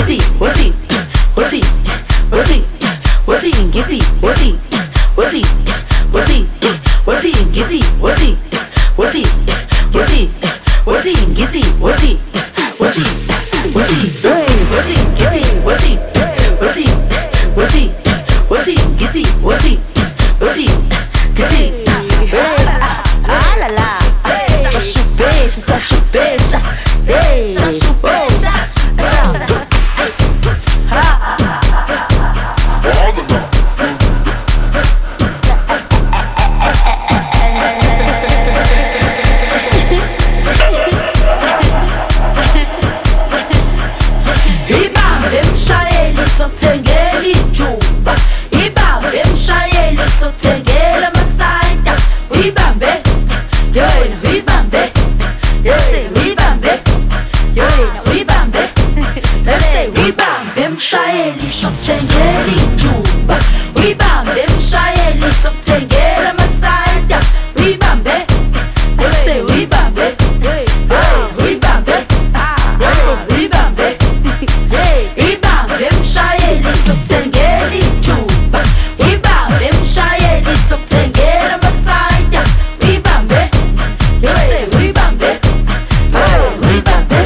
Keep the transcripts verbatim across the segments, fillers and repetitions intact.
ngithi uthi uthi uthi uthi ngithi uthi uthi uthi uthi ngithi uthi uthi uthi uthi ngithi uthi uthi uthi uthi ngithi uthi uthi uthi uthi ngithi uthi uthi ngithi ah la la ça chupeixa ça chupeixa hey ça chupeixa Mshayeli sokuthengela ijuba uyibambe mshayeli sokuthengela amasayida uyibambe bese uyibambe hey uyibambe uyibambe hey uyibambe mshayeli sokuthengela ijuba uyibambe mshayeli sokuthengela amasayida uyibambe bese uyibambe uyibambe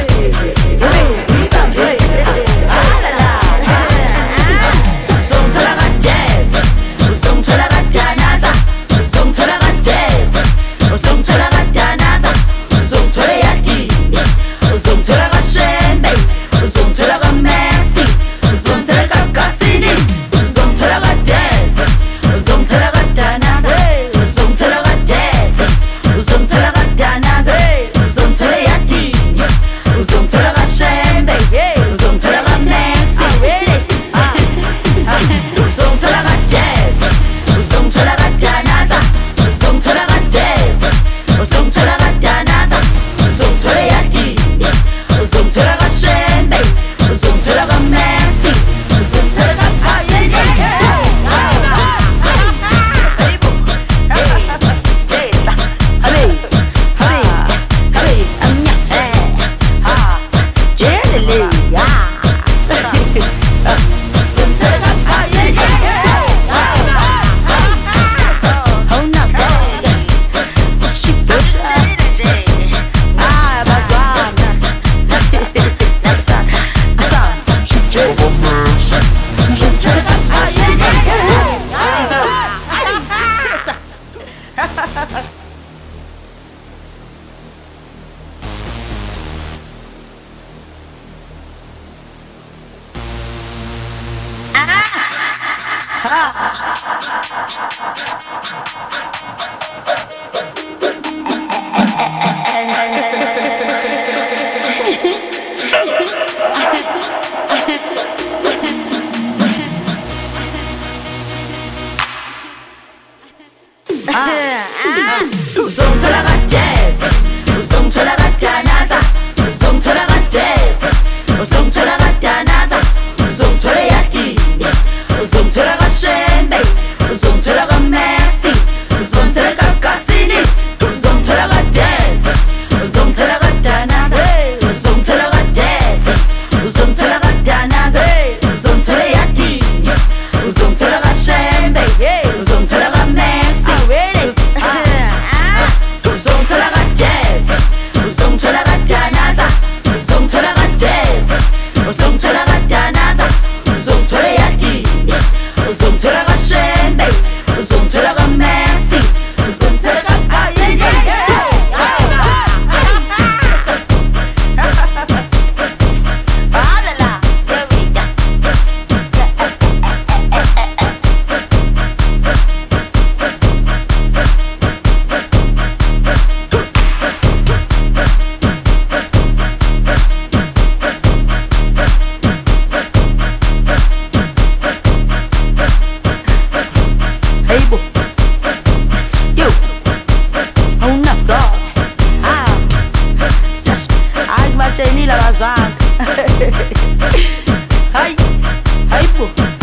Ai, ai, pô.